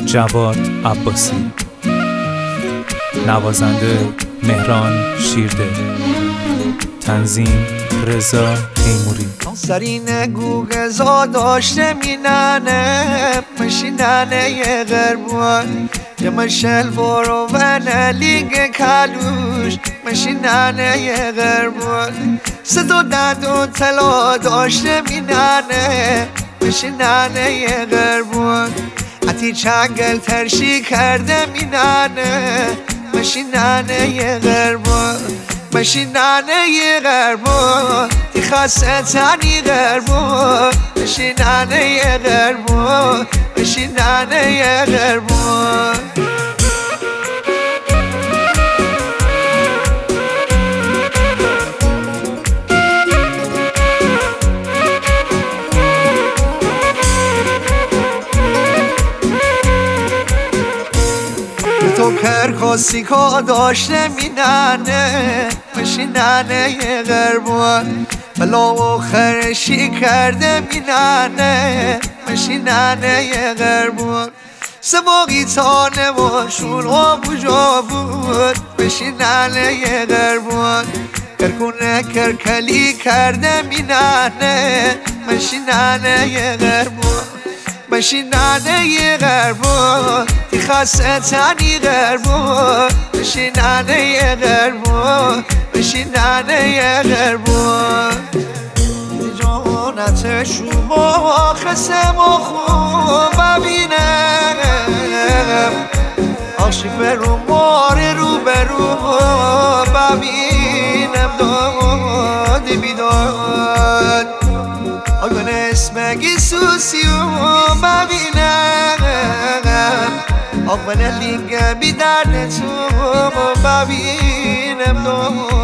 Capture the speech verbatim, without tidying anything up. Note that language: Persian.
جواد عباسی، نوازنده مهران شیرده، تنظیم رضا تیموری. سرین گوگزا داشته مینانه مشینانه یه غربان یه مشل برو و نلیگ کلوش مشینانه یه غربان صدا دد و طلا داشته مینانه مشینانه یه غربان اتی چنگل ترشی کرده مینانه مشینانه یه غربان مشینانه یه غربان تی خاصه تانی غربان مشینانه یه غربان مشینانه یه غربان تو کرکاسی که داشته مینانه مشینانه یه غربان بلا و خرشی کرده مینانه مشینانه یه غربان سباقی تانه و شون و بجا بود مشینانه یه غربان کرکونه کرکلی کرده مینانه مشینانه یه غربان مشینانه یه غربان تی خاصه تانی غربان مشینانه یه غربان مشینانه یه غربان جانت شما خسم و خوب ببینم عاشق رو مار رو برو ببینم داد بیداد آگان اسمگی سوسیو ببینم آگان لینگه بیدرد تو ببینم داد